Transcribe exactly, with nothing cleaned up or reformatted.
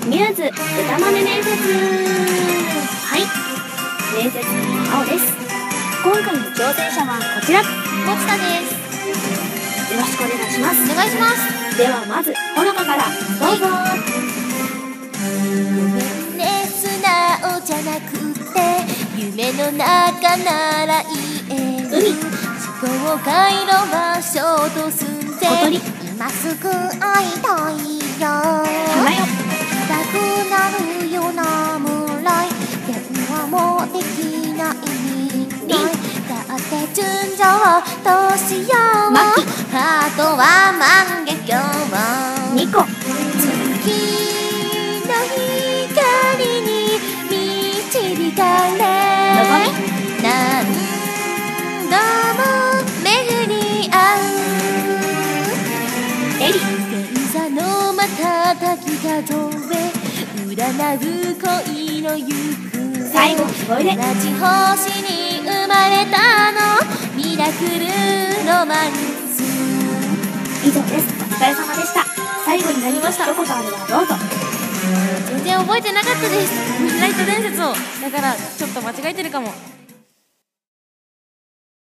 ミューズ歌真似面接。はい、面接青です。今回の挑戦者はこちら、 もちたです。 よろしくお願いします。 お願いします。 ではまずほのかからどうぞ。 ごめんね、素直じゃなくて夢の中なら言える。 海、 思考回路は衝突寸前、今すぐ会いたいよ。 花よ、 痛くなるような村い、電話もできないみたい。だって純情どうしよう、 マキ、 ハートは万華鏡。 ニコ、 月の光に導かれ、 のぞみ、 何度も巡り合う。 エリ、 星座の瞬き数え占う恋の行方。 最後聞こえで。 同じ星に生まれたの、ミラクルロマンス。 以上です。お疲れ様でした。最後になりました。一言あればどうぞ。 全然覚えてなかったです。ライト伝説を。だからちょっと間違えてるかも。